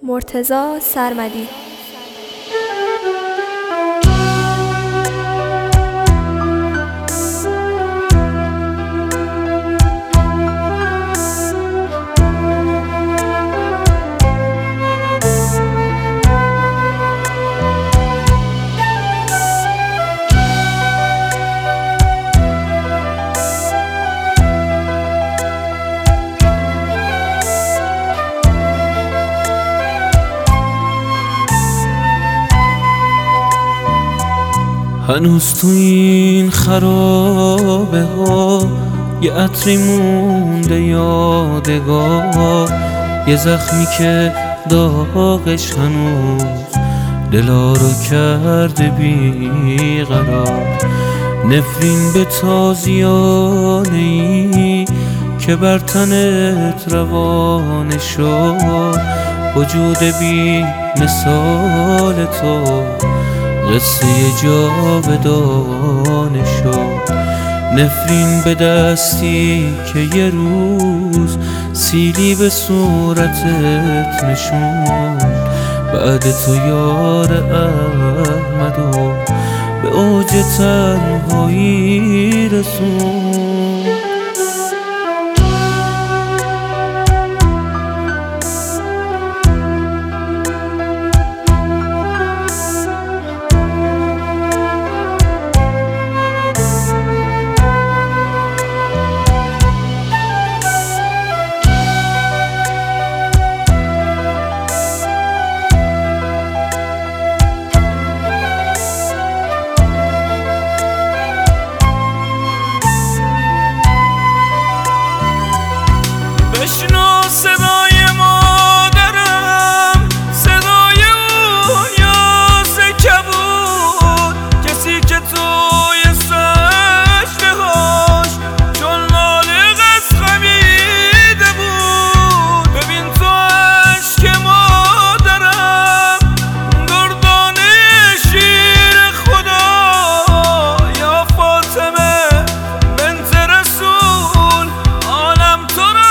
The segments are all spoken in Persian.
مرتضی سرمدی. هنوز تو این خرابه ها یه عطری مونده یادگار، یه زخمی که داغش هنوز دلا رو کرده بیقرار. نفرین به تازیانه ای که بر تنت روانه شد، وجود بی مثال تو قصه جاودانه شد. نفرین به دستی که یه روز سیلی به صورتت نشون، بعد تو یار احمد و به اوج تنهایی رسون. بشنو صدای مادرم، صدای اون یاس کبود، کسی که توی سجده هاش چون نالق از خمیده بود. ببین تو عشق مادرم، دردانه شیر خدا، یا فاطمه بنت رسول، عالم تو را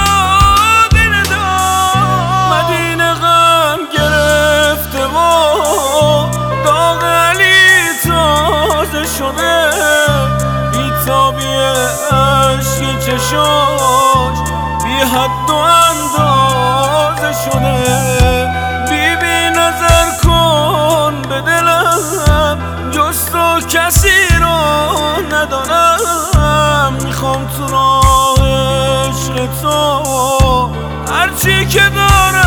شده. بی‌تابی عشق چشاش بی حد و اندازه شده. بی نظر کن به دلم، جز تو کسی رو ندارم. میخوام تو راه عشق تو هرچی که دارم